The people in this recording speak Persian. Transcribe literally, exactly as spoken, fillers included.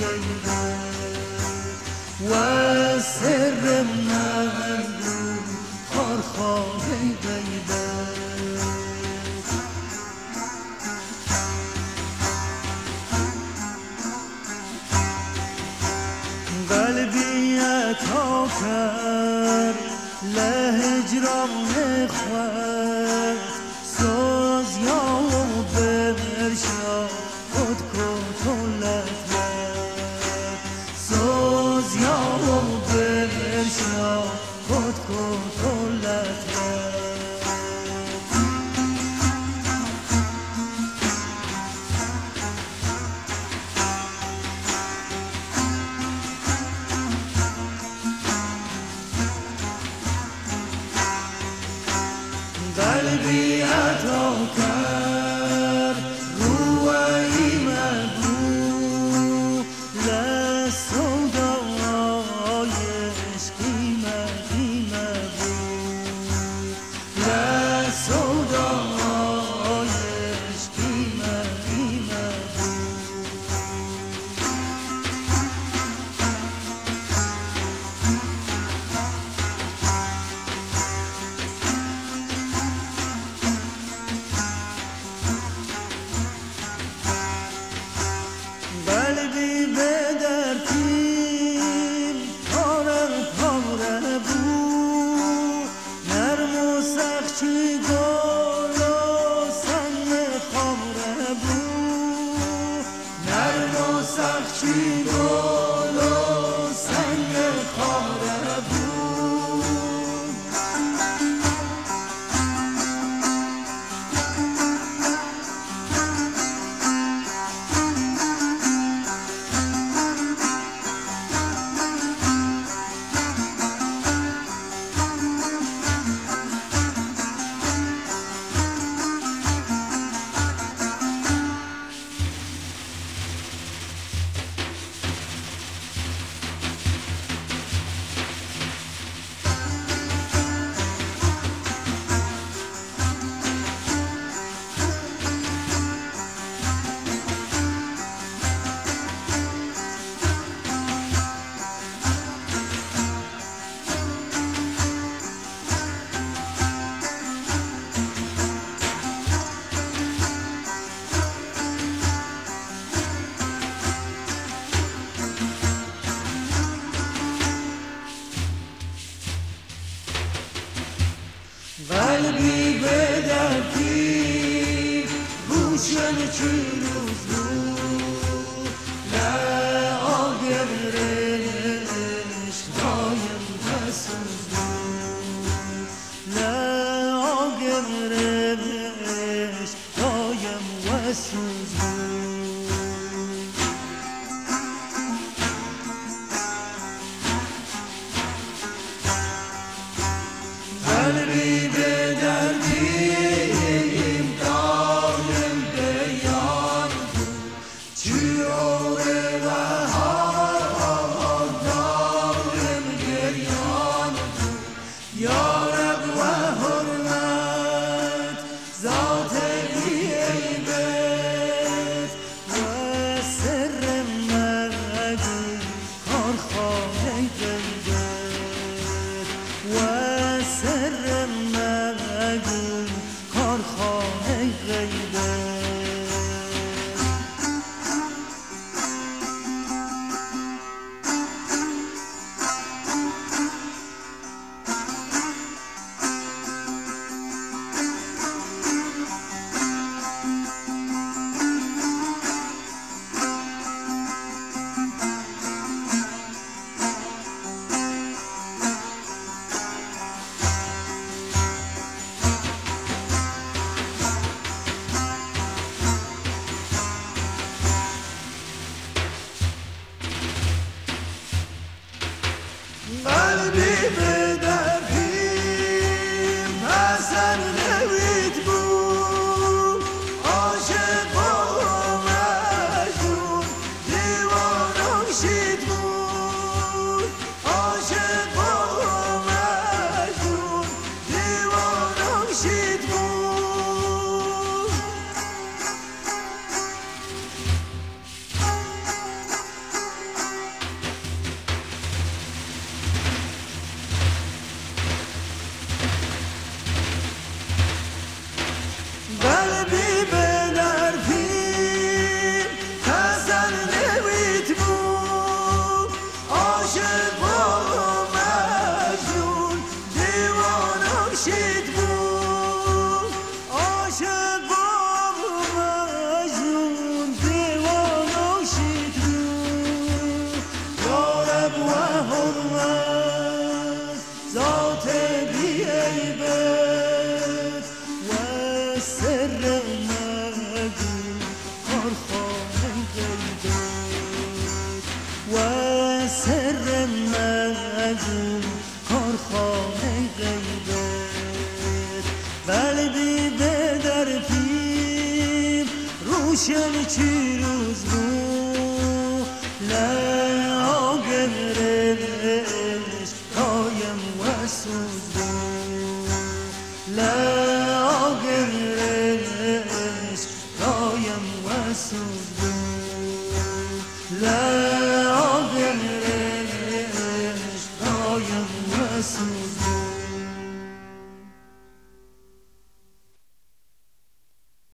و سر من خارخانه غیبت. قلبی عطا کرد لهجران خود ساز یا برشا خود کتولت ساز یا برشا خود کتولت قلبی عطا کرد روی مگو لسودای عشقی مگی مگو لسودای عشقی مگی مگو. قلبی به درتیم پاره پاره بود نرم و سخچی گل و سنگ خاره بود نرم و سخچی گل و سنگ خاره بود. قلبی به دردی روشن چی روز بود نه آگرش دایم پسوز بود نه آگرش دایم وسوز بود. قلبی به دردیم دایم بیان بود چیوره و هار دایم گریان بود یارب و حرمت ذات بی عیبت و سر مگو کارخانه غیبت و سر مگو کارخانه غیبت. قلبی به دردیم پسر نوید بود عاشق و مجنون دیوانم شید بود عاشق و مجنون دیوانم شید بود. سر مجون کارخانه غیبت ولی دیده در پیر روشن چی روز بو لعاگرش دایم و سوز بو لعاگرش دایم و سوز بو لعاگرش